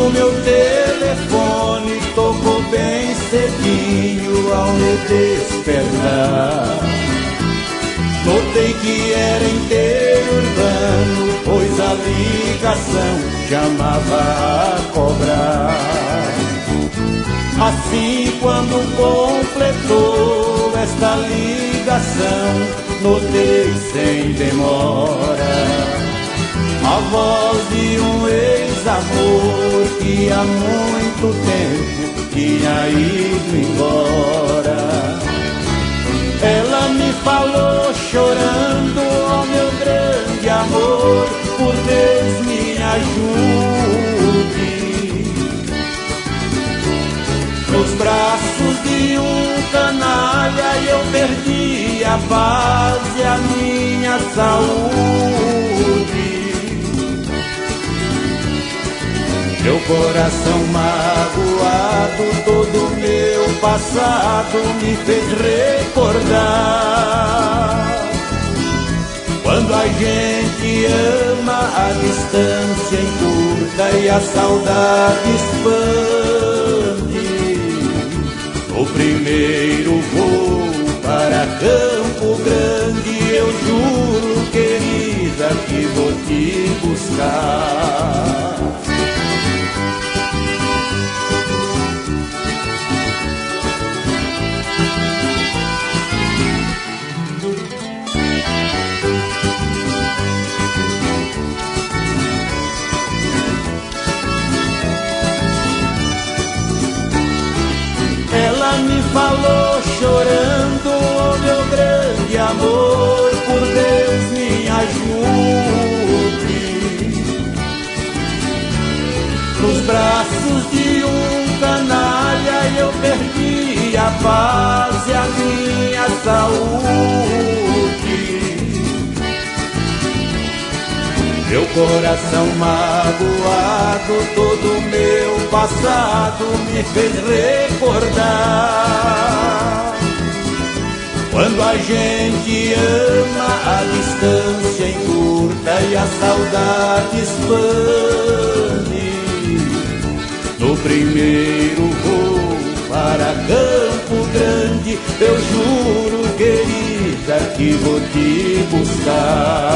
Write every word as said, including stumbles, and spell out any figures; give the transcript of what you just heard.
O meu telefone tocou bem cedinho ao me despertar. Notei que era interurbano, pois a ligação chamava a cobrar. Assim, quando completou esta ligação, notei sem demora a voz de um ex-amor que há muito tempo tinha ido embora. Ela me falou chorando: ó meu grande amor, por Deus me ajude. Nos braços de um canalha eu perdi a paz e a minha saúde. Meu coração magoado, todo meu passado me fez recordar. Quando a gente ama, a distância encurta e a saudade expande. No primeiro voo para Campo Grande, eu juro, querida, que vou te buscar. Ela me falou chorando: oh meu grande amor, por Deus me ajude. Nos braços de um canalha eu perdi a paz e a minha saúde. Meu coração magoado, todo meu passado me fez recordar. Quando a gente ama, a distância encurta e a saudade expande. No primeiro voo para Campo Grande, eu juro, querida, que vou te buscar.